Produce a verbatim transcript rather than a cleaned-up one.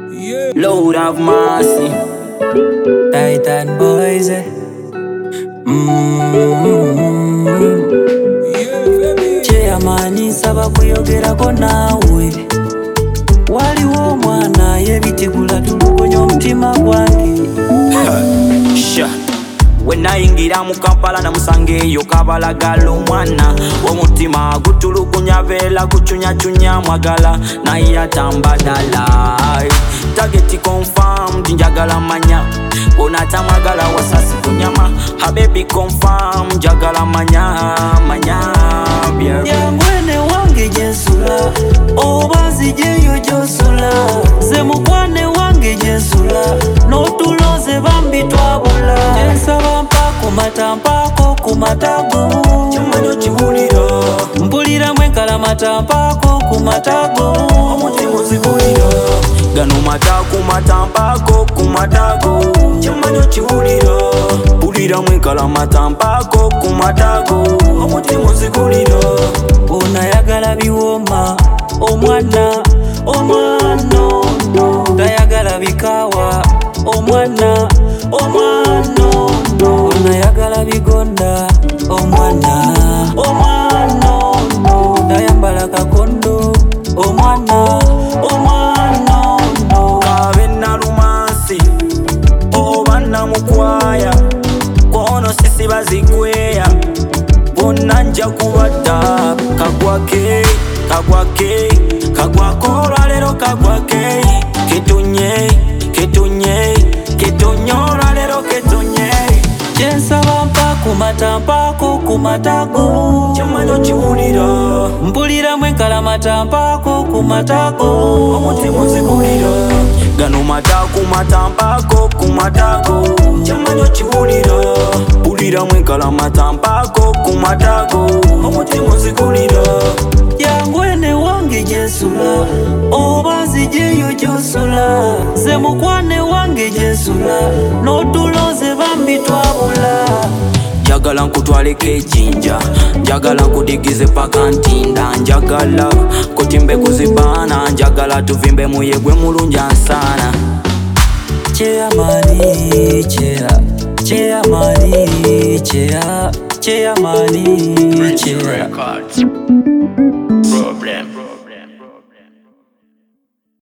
Yeah. Lord have mercy. Titan boys, eh? Mm-hmm. Yeah, baby. Chairman nsaba kuyogerako naawe. Waliwo omwana yebitigula tulugunya omutima gwange. Sha wenayingira mu Kampala namusanga eyo kabalagala omwana omutima gutulugunya beera gucunyacunya mwagala naye atambadala target confirmed njagala manya onatamwagala wasasi kunyama habebi confirm njagala manya manya yangwene wange jensula obazi jeyo josula ze mukwane wange jensula notuloze bambi twabula jensaba mpako matampako kumatago chamanyo chibulira mpulira mwenkala matampako kumatago omutima zibulira gano mataku matampako kumatago chamanyo chibulira bulira mwenkala matampako kumatago omutima zigulira onayagala biwoma omwana omwana tayagala bikawa omwana omwana onayagala bigonda omwana omwana tayambala kakondo omwana omwana kabe nalumansi obana mukwaya kono sisi bazikweya bonna nja kubadda kagwake kagwake kagwakora lero kagwake ketunye ketunye ketonyora lero ketunye jensaba mpako matampako kumatago chamanyo chibulira mpulira mwenkala matampako kumatago omutima zigulira gano mataku matampako kumatago chamanyo chibulira bulira mwenkala matampako kumatago omutima zigulira yangwene wange jensula obazi jeyo josula ze mukwane wange jensula notuloze bambi twabula njagala nkutwaleko ejinja njagala nkudigize paka ntinda njagala kutimbe kuzibaana njagala tuvimbe muyegwe mulungi ansana Chairman, chair, chairman, chair, chairman, chair.